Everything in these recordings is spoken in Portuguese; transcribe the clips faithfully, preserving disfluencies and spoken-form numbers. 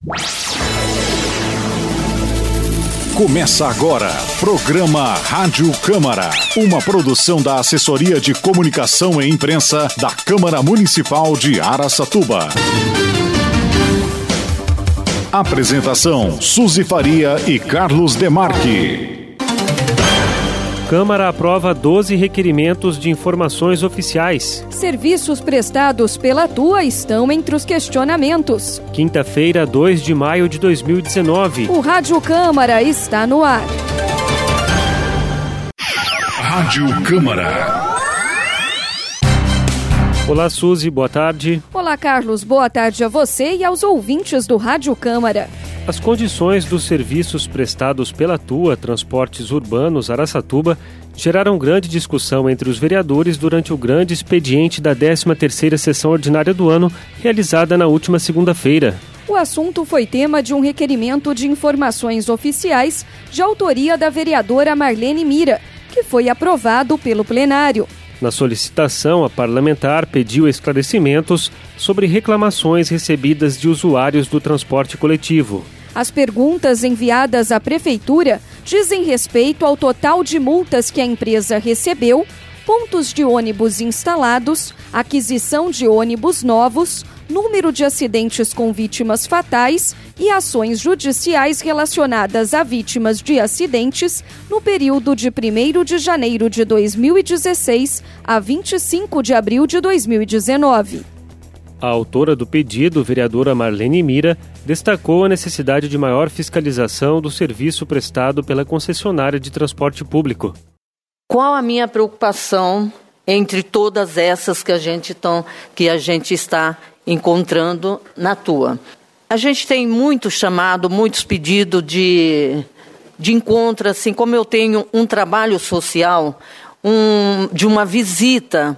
Começa agora, programa Rádio Câmara, uma produção da Assessoria de Comunicação e Imprensa da Câmara Municipal de Araçatuba. Apresentação, Suzy Faria e Carlos Demarque. Câmara aprova doze requerimentos de informações oficiais. Serviços prestados pela Tua estão entre os questionamentos. Quinta-feira, dois de maio de dois mil e dezenove. O Rádio Câmara está no ar. Rádio Câmara. Olá, Suzy, boa tarde. Olá, Carlos, boa tarde a você e aos ouvintes do Rádio Câmara. As condições dos serviços prestados pela Tua Transportes Urbanos Araçatuba geraram grande discussão entre os vereadores durante o grande expediente da décima terceira sessão ordinária do ano, realizada na última segunda-feira. O assunto foi tema de um requerimento de informações oficiais de autoria da vereadora Marlene Mira, que foi aprovado pelo plenário. Na solicitação, a parlamentar pediu esclarecimentos sobre reclamações recebidas de usuários do transporte coletivo. As perguntas enviadas à Prefeitura dizem respeito ao total de multas que a empresa recebeu, pontos de ônibus instalados, aquisição de ônibus novos, número de acidentes com vítimas fatais e ações judiciais relacionadas a vítimas de acidentes no período de primeiro de janeiro de dois mil e dezesseis a vinte e cinco de abril de dois mil e dezenove. A autora do pedido, vereadora Marlene Mira, destacou a necessidade de maior fiscalização do serviço prestado pela concessionária de transporte público. Qual a minha preocupação entre todas essas que a gente, tão, que a gente está encontrando na Tua? A gente tem muito chamado, muitos pedidos de, de encontro, assim como eu tenho um trabalho social, um, de uma visita,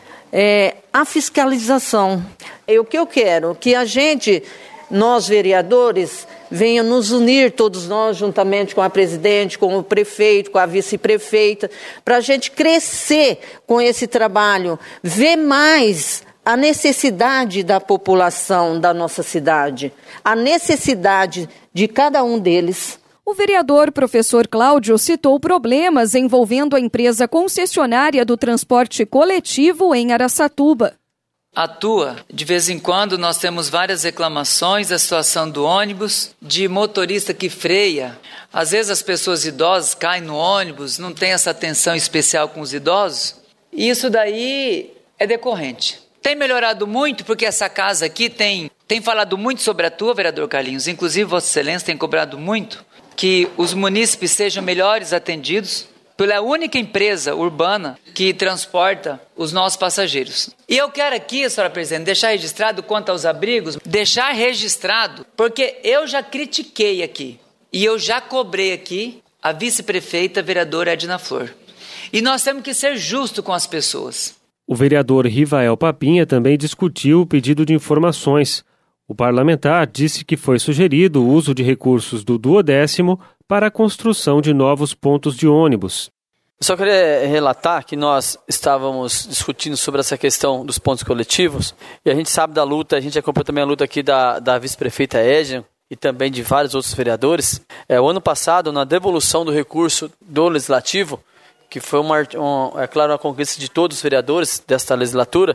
é, a fiscalização. É o que eu quero, que a gente, nós vereadores, venha nos unir, todos nós, juntamente com a presidente, com o prefeito, com a vice-prefeita, para a gente crescer com esse trabalho, ver mais a necessidade da população da nossa cidade, a necessidade de cada um deles. O vereador professor Cláudio citou problemas envolvendo a empresa concessionária do transporte coletivo em Araçatuba. A Tua, de vez em quando nós temos várias reclamações da situação do ônibus, de motorista que freia. Às vezes as pessoas idosas caem no ônibus, não tem essa atenção especial com os idosos. E isso daí é decorrente. Tem melhorado muito porque essa casa aqui tem, tem falado muito sobre a Tua, vereador Carlinhos. Inclusive, Vossa Excelência tem cobrado muito que os munícipes sejam melhores atendidos pela única empresa urbana que transporta os nossos passageiros. E eu quero aqui, senhora presidente, deixar registrado quanto aos abrigos, deixar registrado, porque eu já critiquei aqui e eu já cobrei aqui a vice-prefeita, vereadora Edna Flor. E nós temos que ser justos com as pessoas. O vereador Rivael Papinha também discutiu o pedido de informações. O parlamentar disse que foi sugerido o uso de recursos do duodécimo para a construção de novos pontos de ônibus. Eu só queria relatar que nós estávamos discutindo sobre essa questão dos pontos coletivos e a gente sabe da luta, a gente acompanhou também a luta aqui da, da vice-prefeita Edna e também de vários outros vereadores. É, o ano passado, na devolução do recurso do Legislativo, que foi uma, uma, é claro, uma conquista de todos os vereadores desta legislatura,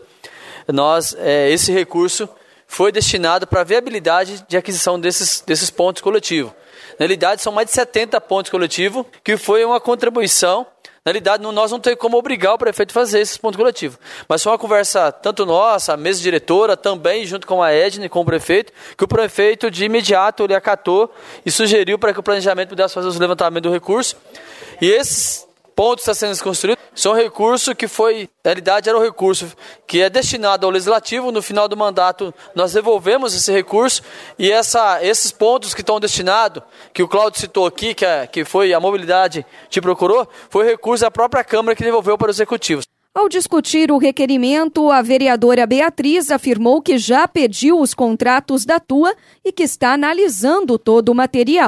nós, é, esse recurso foi destinado para a viabilidade de aquisição desses, desses pontos coletivos. Na realidade, são mais de setenta pontos coletivos, que foi uma contribuição. Na realidade, nós não temos como obrigar o prefeito a fazer esses pontos coletivos. Mas foi uma conversa, tanto nossa, a mesa diretora, também junto com a Edna e com o prefeito, que o prefeito de imediato ele acatou e sugeriu para que o planejamento pudesse fazer o levantamento do recurso. E esses pontos que estão sendo construídos são recursos que foi, na realidade, era o recurso que é destinado ao Legislativo. No final do mandato, nós devolvemos esse recurso e essa, esses pontos que estão destinados, que o Cláudio citou aqui, que, é, que foi a mobilidade te procurou, foi recurso da própria Câmara que devolveu para os executivos. Ao discutir o requerimento, a vereadora Beatriz afirmou que já pediu os contratos da Tua e que está analisando todo o material.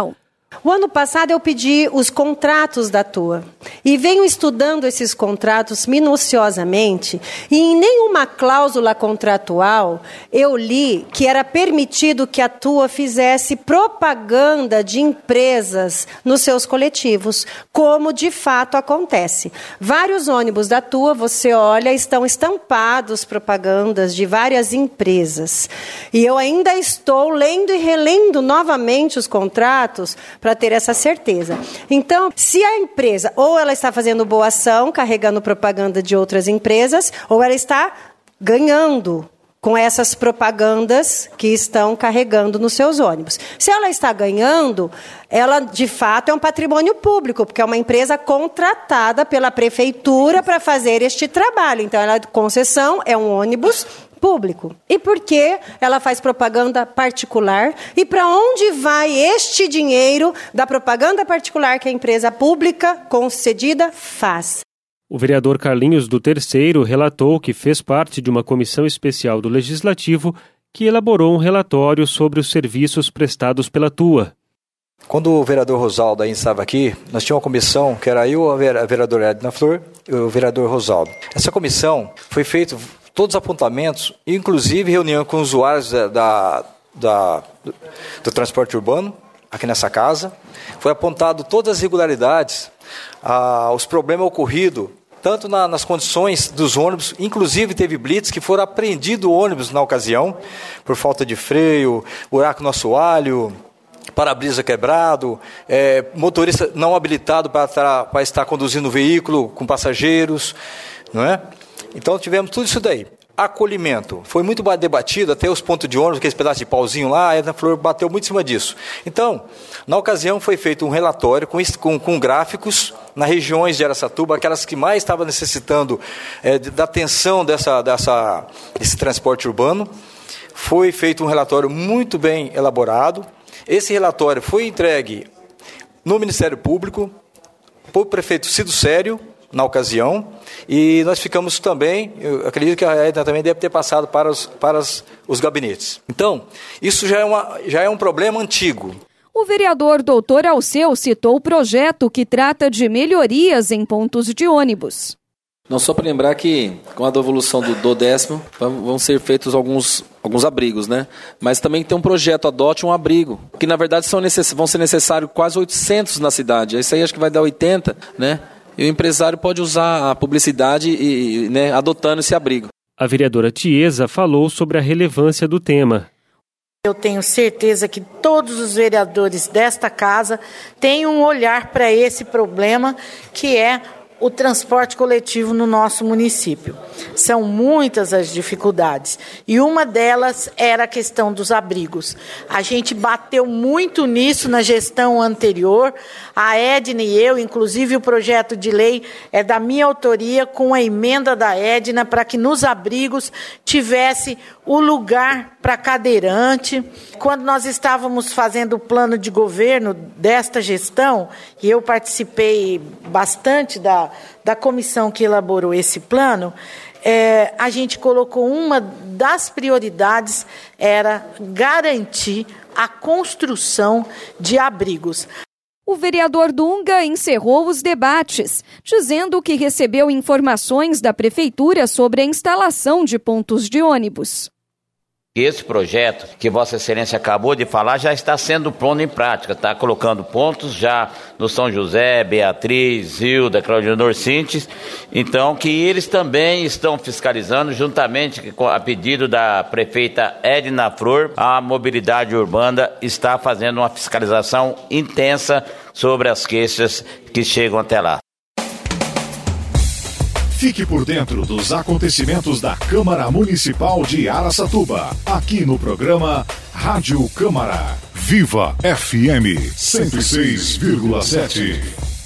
O ano passado eu pedi os contratos da Tua e venho estudando esses contratos minuciosamente e em nenhuma cláusula contratual eu li que era permitido que a Tua fizesse propaganda de empresas nos seus coletivos, como de fato acontece. Vários ônibus da Tua, você olha, estão estampados propagandas de várias empresas. E eu ainda estou lendo e relendo novamente os contratos para ter essa certeza. Então, se a empresa, ou ela está fazendo boa ação, carregando propaganda de outras empresas, ou ela está ganhando com essas propagandas que estão carregando nos seus ônibus. Se ela está ganhando, ela, de fato, é um patrimônio público, porque é uma empresa contratada pela prefeitura para fazer este trabalho. Então, ela, concessão, é um ônibus público. E por que ela faz propaganda particular? E para onde vai este dinheiro da propaganda particular que a empresa pública concedida faz? O vereador Carlinhos do Terceiro relatou que fez parte de uma comissão especial do Legislativo que elaborou um relatório sobre os serviços prestados pela Tua. Quando o vereador Rosaldo ainda estava aqui, nós tínhamos uma comissão, que era eu, a vereadora Edna Flor e o vereador Rosaldo. Essa comissão foi feita todos os apontamentos, inclusive reunião com usuários da, da, da, do, do transporte urbano, aqui nessa casa. Foi apontado todas as irregularidades, ah, os problemas ocorridos, tanto na, nas condições dos ônibus, inclusive teve blitz que foram apreendidos ônibus na ocasião, por falta de freio, buraco no assoalho, para-brisa quebrado, é, motorista não habilitado para, para estar conduzindo o veículo com passageiros, não é? Então tivemos tudo isso daí. Acolhimento. Foi muito debatido, até os pontos de ônibus, aqueles pedaços de pauzinho lá, a Edna Flor bateu muito em cima disso. Então, na ocasião foi feito um relatório com, com, com gráficos nas regiões de Araçatuba, aquelas que mais estavam necessitando é, da atenção dessa, dessa, desse transporte urbano. Foi feito um relatório muito bem elaborado. Esse relatório foi entregue no Ministério Público, por prefeito Cido Sério, na ocasião, e nós ficamos também, eu acredito que a Edna também deve ter passado para os, para os, os gabinetes. Então, isso já é, uma, já é um problema antigo. O vereador doutor Alceu citou o projeto que trata de melhorias em pontos de ônibus. Não, só para lembrar que com a devolução do, do décimo vão ser feitos alguns, alguns abrigos, né? Mas também tem um projeto, adote um abrigo, que na verdade são necess, vão ser necessários quase oitocentos na cidade. Isso aí acho que vai dar oitenta, né? E o empresário pode usar a publicidade e, né, adotando esse abrigo. A vereadora Tiesa falou sobre a relevância do tema. Eu tenho certeza que todos os vereadores desta casa têm um olhar para esse problema, que é o transporte coletivo no nosso município. São muitas as dificuldades e uma delas era a questão dos abrigos. A gente bateu muito nisso na gestão anterior, a Edna e eu, inclusive o projeto de lei é da minha autoria, com a emenda da Edna, para que nos abrigos tivesse o lugar para cadeirante. Quando nós estávamos fazendo o plano de governo desta gestão, e eu participei bastante da, da comissão que elaborou esse plano, é, a gente colocou uma das prioridades, era garantir a construção de abrigos. O vereador Dunga encerrou os debates, dizendo que recebeu informações da prefeitura sobre a instalação de pontos de ônibus. Esse projeto que Vossa Excelência acabou de falar já está sendo posto em prática, está colocando pontos já no São José, Beatriz, Zilda, Claudionor Sintes, então que eles também estão fiscalizando, juntamente com a pedido da prefeita Edna Flor, a mobilidade urbana está fazendo uma fiscalização intensa sobre as queixas que chegam até lá. Fique por dentro dos acontecimentos da Câmara Municipal de Araçatuba, aqui no programa Rádio Câmara. Viva F M cento e seis vírgula sete.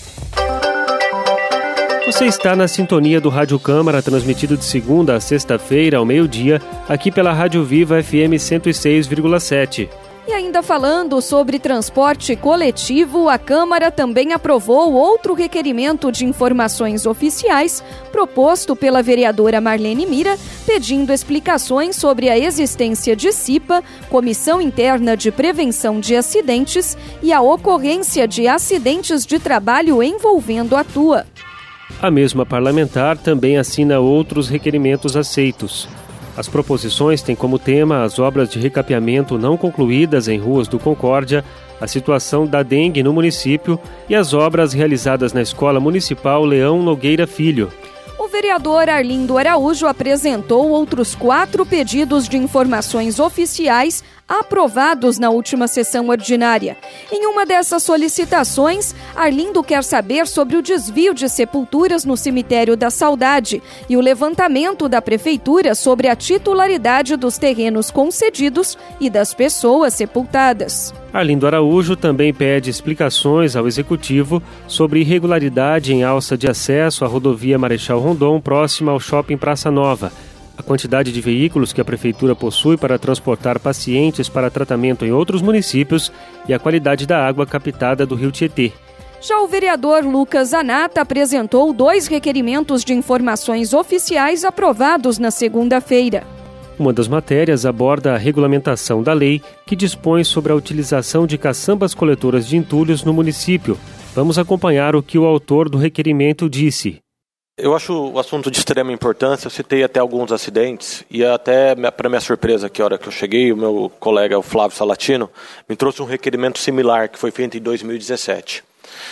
Você está na sintonia do Rádio Câmara, transmitido de segunda a sexta-feira ao meio-dia, aqui pela Rádio Viva F M cento e seis vírgula sete. E ainda falando sobre transporte coletivo, a Câmara também aprovou outro requerimento de informações oficiais proposto pela vereadora Marlene Mira, pedindo explicações sobre a existência de C I P A, Comissão Interna de Prevenção de Acidentes, e a ocorrência de acidentes de trabalho envolvendo a Tua. A mesma parlamentar também assina outros requerimentos aceitos. As proposições têm como tema as obras de recapeamento não concluídas em ruas do Concórdia, a situação da dengue no município e as obras realizadas na Escola Municipal Leão Nogueira Filho. O vereador Arlindo Araújo apresentou outros quatro pedidos de informações oficiais aprovados na última sessão ordinária. Em uma dessas solicitações, Arlindo quer saber sobre o desvio de sepulturas no Cemitério da Saudade e o levantamento da Prefeitura sobre a titularidade dos terrenos concedidos e das pessoas sepultadas. Arlindo Araújo também pede explicações ao Executivo sobre irregularidade em alça de acesso à rodovia Marechal Rondon, próxima ao Shopping Praça Nova, a quantidade de veículos que a Prefeitura possui para transportar pacientes para tratamento em outros municípios e a qualidade da água captada do Rio Tietê. Já o vereador Lucas Zanata apresentou dois requerimentos de informações oficiais aprovados na segunda-feira. Uma das matérias aborda a regulamentação da lei que dispõe sobre a utilização de caçambas coletoras de entulhos no município. Vamos acompanhar o que o autor do requerimento disse. Eu acho o assunto de extrema importância, eu citei até alguns acidentes e até, para minha surpresa, que a hora que eu cheguei, o meu colega, o Flávio Salatino, me trouxe um requerimento similar que foi feito em dois mil e dezessete.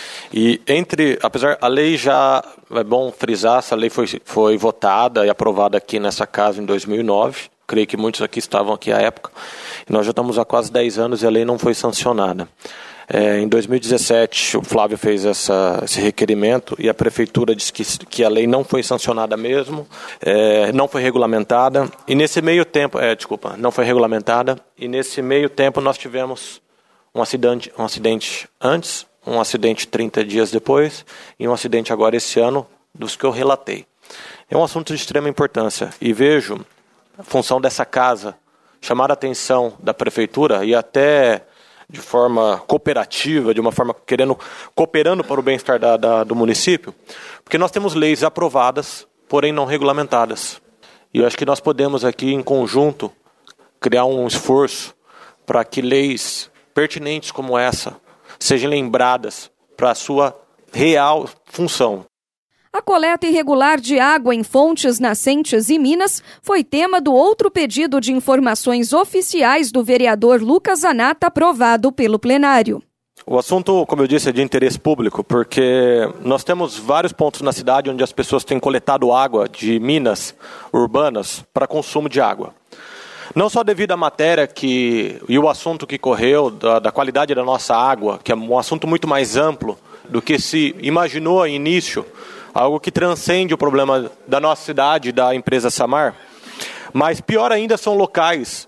E entre, apesar, a lei já, é bom frisar, essa lei foi, foi votada e aprovada aqui nessa casa em dois mil e nove, creio que muitos aqui estavam aqui à época, e nós já estamos há quase dez anos e a lei não foi sancionada. É, em dois mil e dezessete, o Flávio fez essa, esse requerimento e a Prefeitura disse que, que a lei não foi sancionada mesmo, é, não foi regulamentada, e nesse meio tempo, é, desculpa, não foi regulamentada, e nesse meio tempo nós tivemos um acidente, um acidente antes, um acidente trinta dias depois, e um acidente agora esse ano, dos que eu relatei. É um assunto de extrema importância, e vejo a função dessa casa chamar a atenção da Prefeitura e até de forma cooperativa, de uma forma querendo, cooperando para o bem-estar da, da, do município, porque nós temos leis aprovadas, porém não regulamentadas. E eu acho que nós podemos aqui, em conjunto, criar um esforço para que leis pertinentes como essa sejam lembradas para a sua real função. A coleta irregular de água em fontes nascentes e minas foi tema do outro pedido de informações oficiais do vereador Lucas Zanata, aprovado pelo plenário. O assunto, como eu disse, é de interesse público, porque nós temos vários pontos na cidade onde as pessoas têm coletado água de minas urbanas para consumo de água. Não só devido à matéria que, e o assunto que correu da, da qualidade da nossa água, que é um assunto muito mais amplo do que se imaginou a início, algo que transcende o problema da nossa cidade, da empresa Samar, mas pior ainda são locais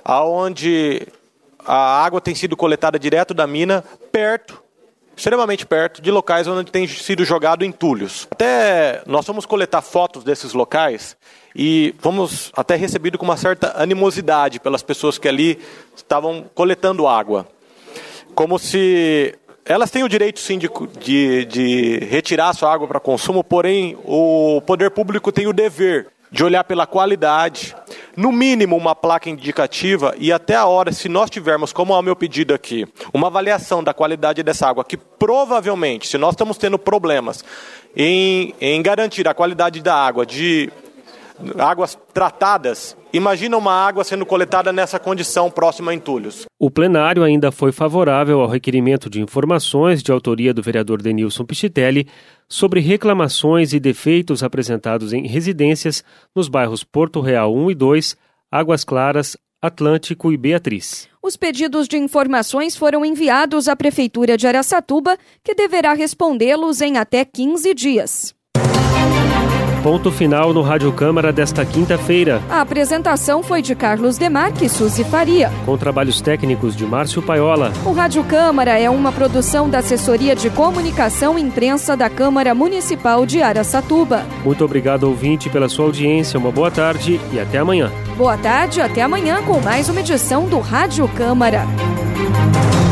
onde a água tem sido coletada direto da mina, perto, extremamente perto, de locais onde tem sido jogado entulhos. Até nós vamos coletar fotos desses locais e fomos até recebidos com uma certa animosidade pelas pessoas que ali estavam coletando água. Como se elas têm o direito, sim, de, de, de retirar a sua água para consumo, porém o poder público tem o dever de olhar pela qualidade, no mínimo uma placa indicativa e até a hora, se nós tivermos, como é o meu pedido aqui, uma avaliação da qualidade dessa água, que provavelmente, se nós estamos tendo problemas em, em garantir a qualidade da água de águas tratadas, imagina uma água sendo coletada nessa condição próxima a entulhos. O plenário ainda foi favorável ao requerimento de informações de autoria do vereador Denilson Pichitelli sobre reclamações e defeitos apresentados em residências nos bairros Porto Real um e dois, Águas Claras, Atlântico e Beatriz. Os pedidos de informações foram enviados à Prefeitura de Araçatuba, que deverá respondê-los em até quinze dias. Ponto final no Rádio Câmara desta quinta-feira. A apresentação foi de Carlos Demarque e Suzy Faria, com trabalhos técnicos de Márcio Paiola. O Rádio Câmara é uma produção da Assessoria de Comunicação e Imprensa da Câmara Municipal de Araçatuba. Muito obrigado, ouvinte, pela sua audiência. Uma boa tarde e até amanhã. Boa tarde, até amanhã com mais uma edição do Rádio Câmara.